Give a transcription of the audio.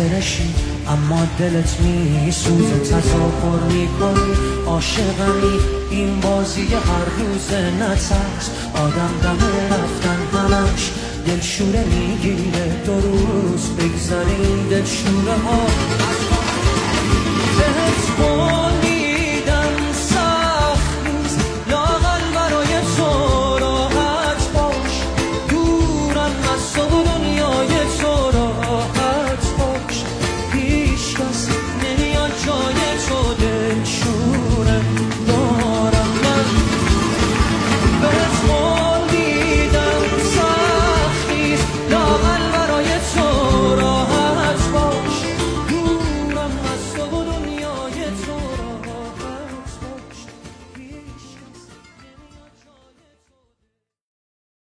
خاطرشی اما دلت میسوزه، تظاهر میکنی عاشقمی. این بازی هر روز نترس، آدم دم رفتن همش دلشوره میگیره. 2 روز بگذاریم دلشوره ها